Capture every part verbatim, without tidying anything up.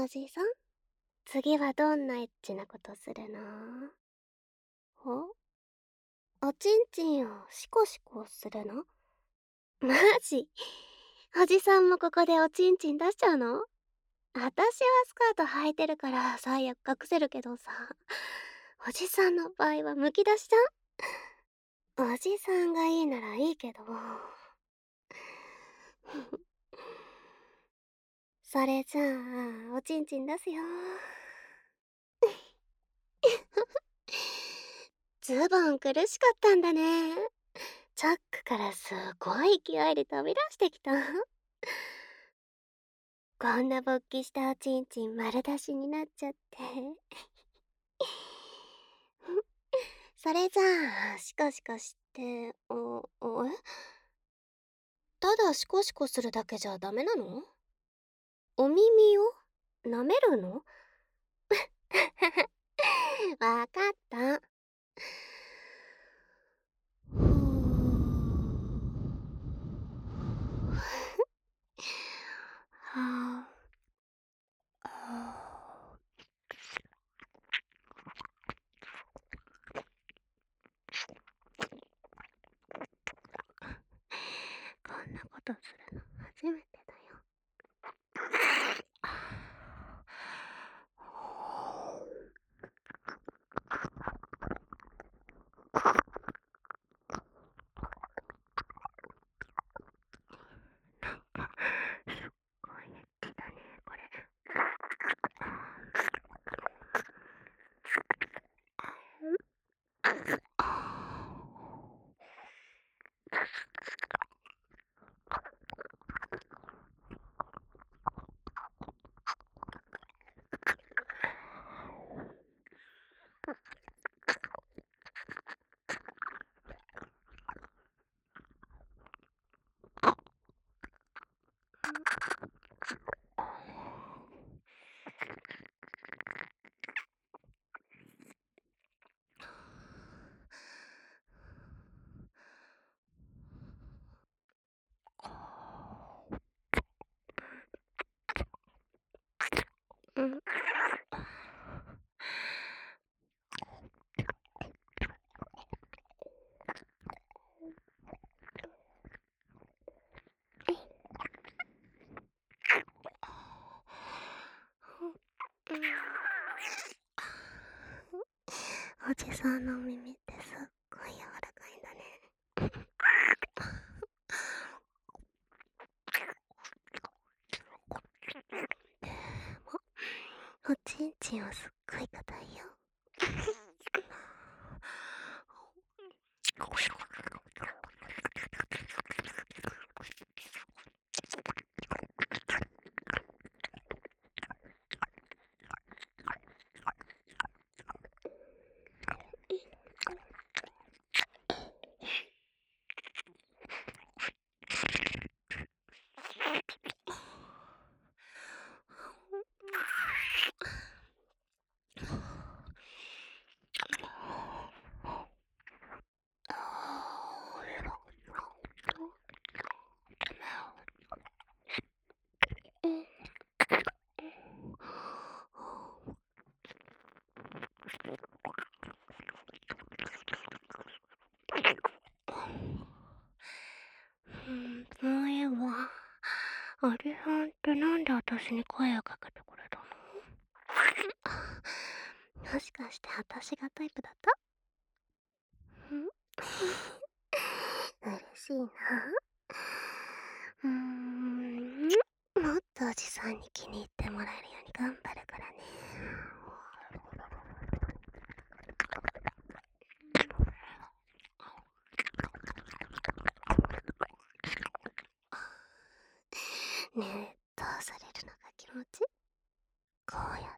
おじさん、次はどんなエッチなことするの？おおちんちんをシコシコするの？マジ？おじさんもここでおちんちん出しちゃうの？あたしはスカート履いてるから最悪隠せるけどさ、おじさんの場合はむき出しじゃん？おじさんがいいならいいけど。それじゃあ、おちんちん出すよ。ズボン苦しかったんだね。チャックからすごい勢いで飛び出してきた。こんな勃起したおちんちん丸出しになっちゃって。それじゃあ、シコシコして、お、お、えただシコシコするだけじゃダメなの？お耳を舐めるの？わかった。ふぅ。はあ。はあ。こんなことするの初めてだよ。なんかすっごいエッチだねこれ。うん。おじさんの耳ってすっごい柔らかいんだね。でも、おちんちんはすっごい硬いよ。うん、そういえば、アリさんってなんで私に声をかけてくれたの？もしかして私がタイプだった？ん嬉しいな。うーん、もっとおじさんに気に入ってもらえるように頑張るからね。ねえ、どうされるのが気持ちいい？こうやって。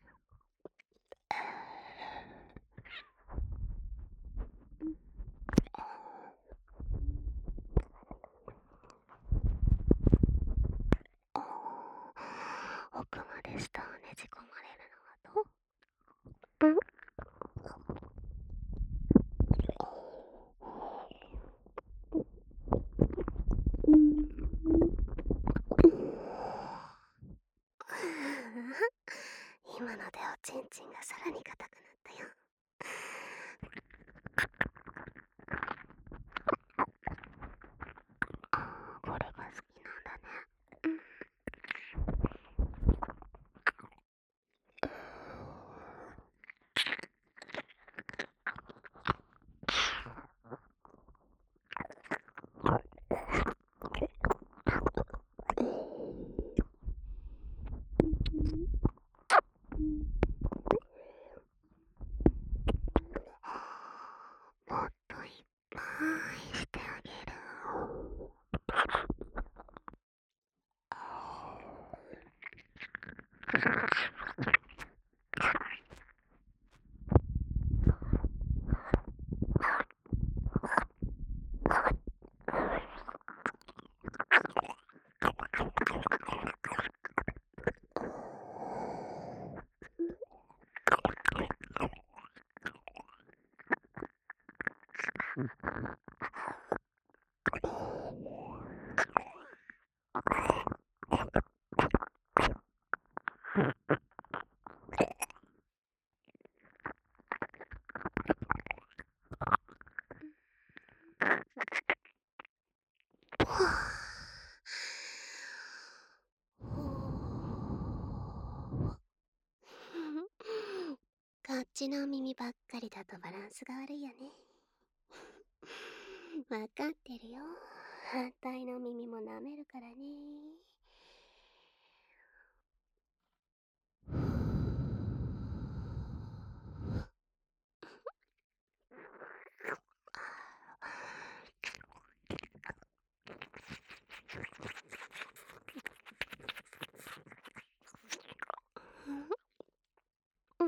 奥まで舌をねじ込まれるのはどう？ん？ ちんちんがさらに硬くなったよ。これが好きなんだね。もっといっぱいしてあげる。こっちの耳ばっかりだとバランスが悪いよね。わかってるよ。反対の耳も舐めるからね。うん。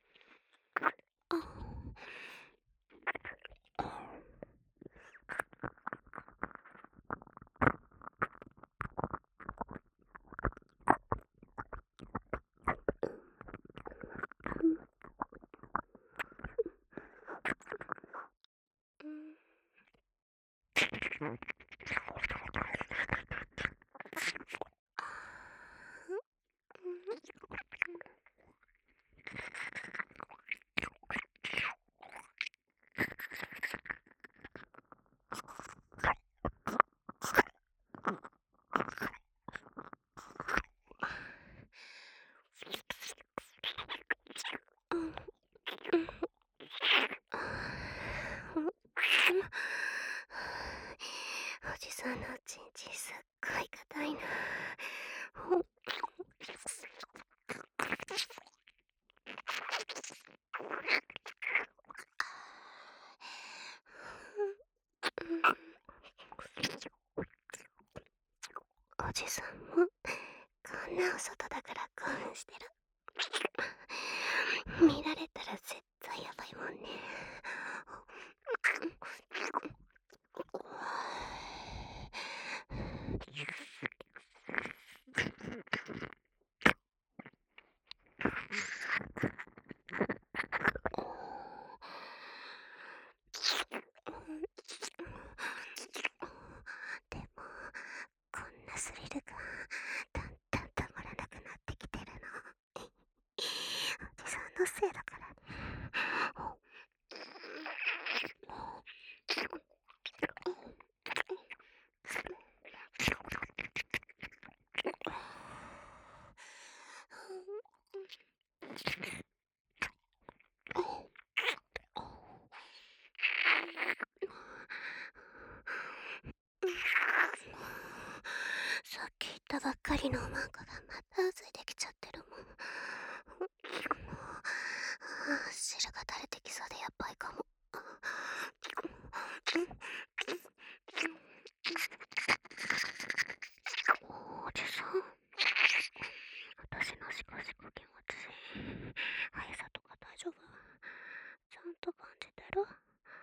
おじさんのおちんちんすっごい硬いな。おじさんもこんなお外だから興奮してる。見られたら絶対やばいもんね。でもこんなスリルがだんだんたまらなくなってきてるの。おじさんのせいだからね。さっき言ったばっかりのおまんこがまたついてきちゃってるもん。汁が垂れてきそうでやばいかも。おじさん、私のシコシコ気持ち速さとか大丈夫？ちゃんと感じてる？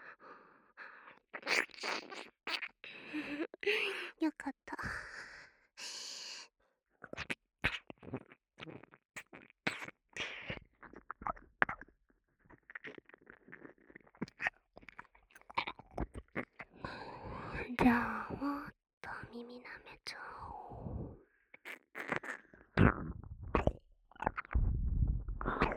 よかった。じゃあもっと耳舐めちゃおう。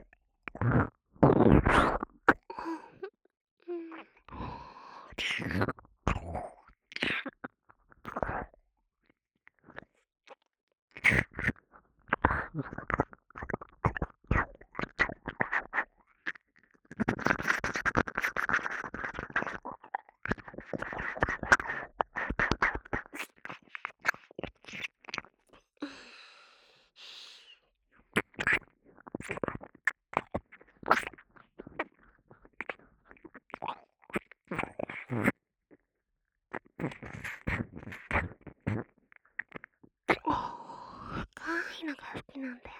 深いのが好きなんだよね。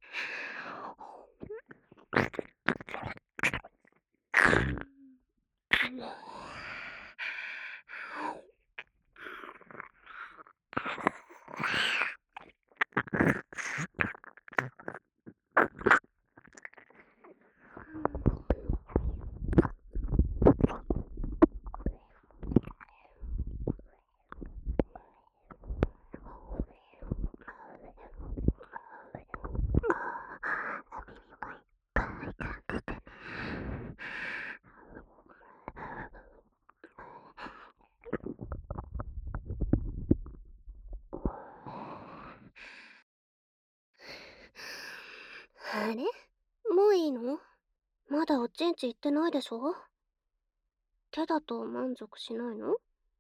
あれ、もういいの？まだおちんちん行ってないでしょ？手だと満足しないの？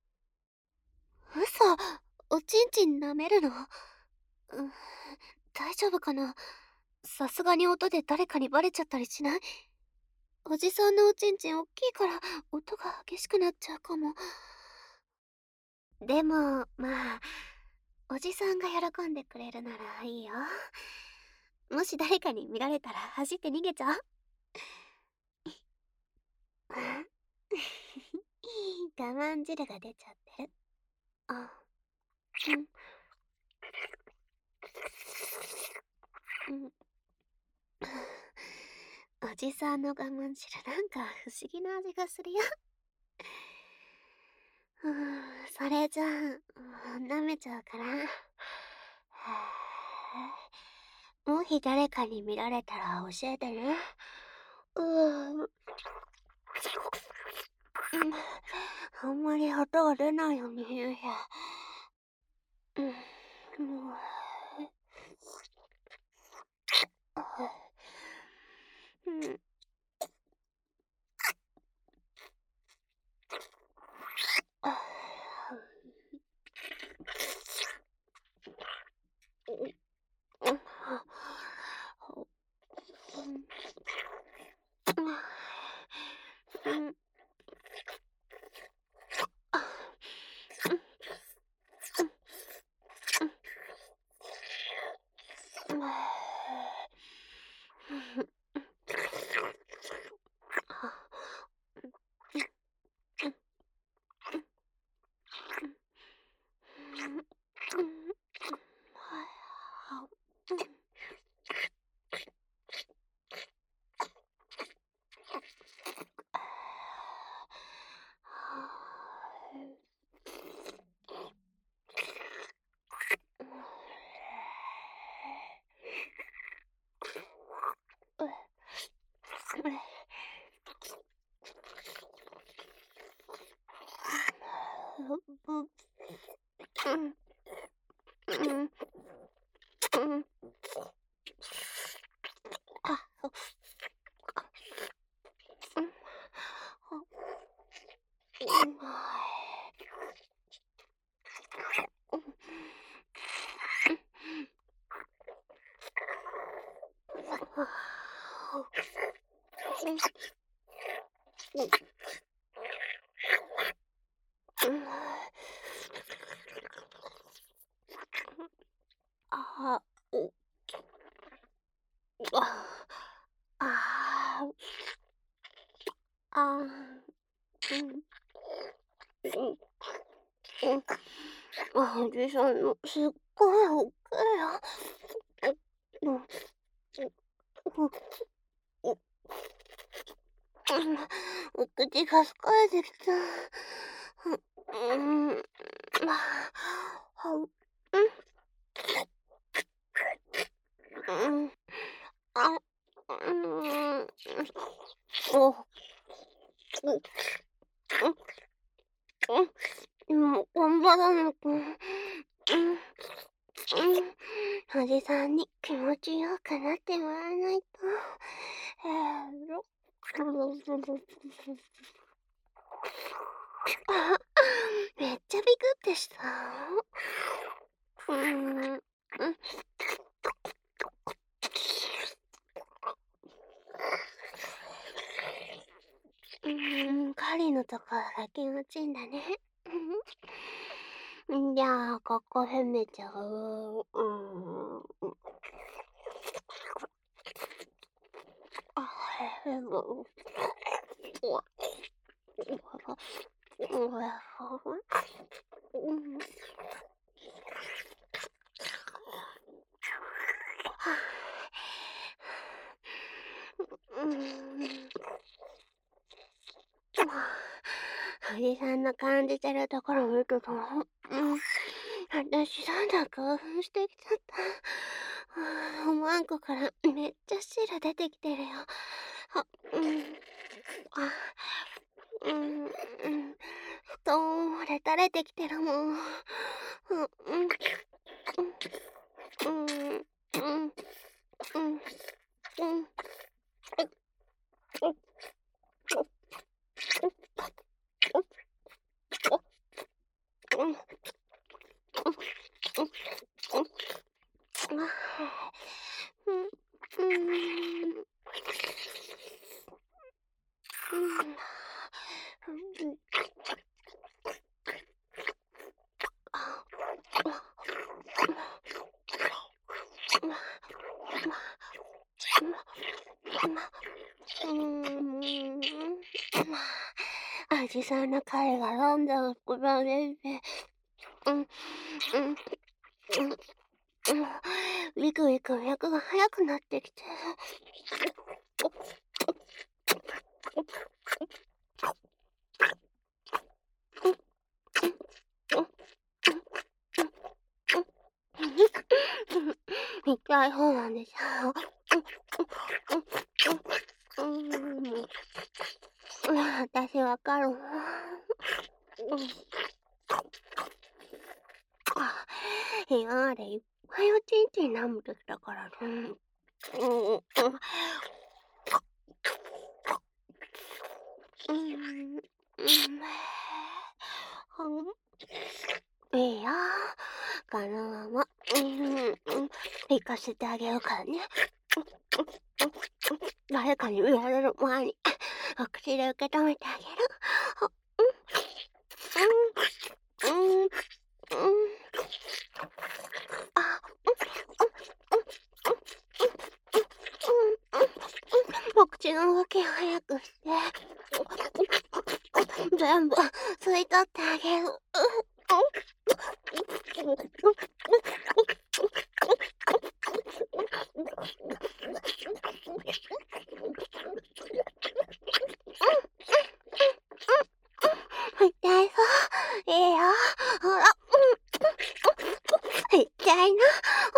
嘘、おちんちん舐めるの？うん、大丈夫かな？さすがに音で誰かにバレちゃったりしない？おじさんのおちんちんおっきいから音が激しくなっちゃうかも。でも、まあ、おじさんが喜んでくれるならいいよ。もし誰かに見られたら走って逃げちゃう？我慢汁が出ちゃってる。あ、うん。うん。おじさんの我慢汁なんか不思議な味がするよ。うーん、それじゃあ、うん、舐めちゃうから。もし誰かに見られたら教えてね。うーん。うん、あんまり音が出ないように言うや。うん、もう。うん。あ、お、あ、あ、あ、うん、うん、うん。あ、おじさんのすっごいおっきいよ。うん、うん、うん、お口が疲れてきた。うん、うん、あ、うん、うん、あ、うん、お、うん、うん、今頑張らなきゃ。うん、うん、 おじさんに気持ちよくなってもらわないと。えーあ、めっちゃビクってした。うーん。うん。うーん、狩りのところが気持ちいいんだね。んじゃあ、ここ踏めちゃう。うーん。あ、へへう。うわ。うわ。うん。うーん。おじさんの感じてるところ見ると、うん、私なんだ興奮してきちゃった。おまんこからめっちゃ汁出てきてるよ。あ、うん、あ、うん、うん、布団まで垂れてきてるもん。うん、うん、うん、うん、うん、うん、うん、うん。おじさんの彼が飲んだ袋で、うん、うん、うん、うん、ビクビク脈が速くなってきて。痛い方なんでしょ。私わかるわ。今までいっぱいおちんちん舐めてきたからね。うん、うん、いいよ。このまま、うん、行かせてあげようからね。誰かに見られる前に、お口で受け止めてあげる。うん、うん、うん、うん。あ、お口の動きを早くして、全部吸い取ってあげる。痛いぞ。いいよ。ほら。痛いな。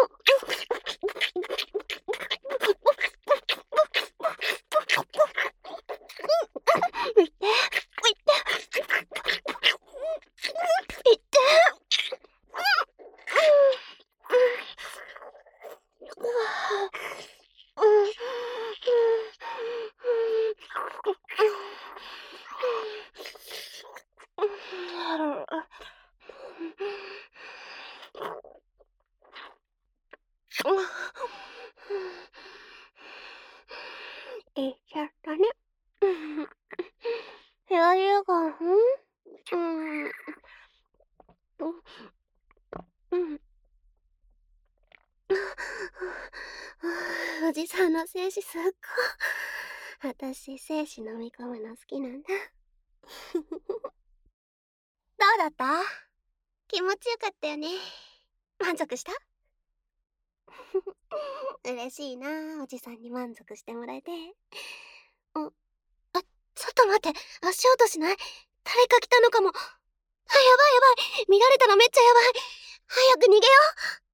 いっちゃったね。余裕が、ん？うん。うん。おじさんの精子すっごい。私、精子飲み込むの好きなんだ。どうだった？気持ちよかったよね。満足した？嬉しいな、おじさんに満足してもらえて。あ、あ、ちょっと待って、足音しない？誰か来たのかも。あ、やばいやばい。見られたらめっちゃやばい。早く逃げよう。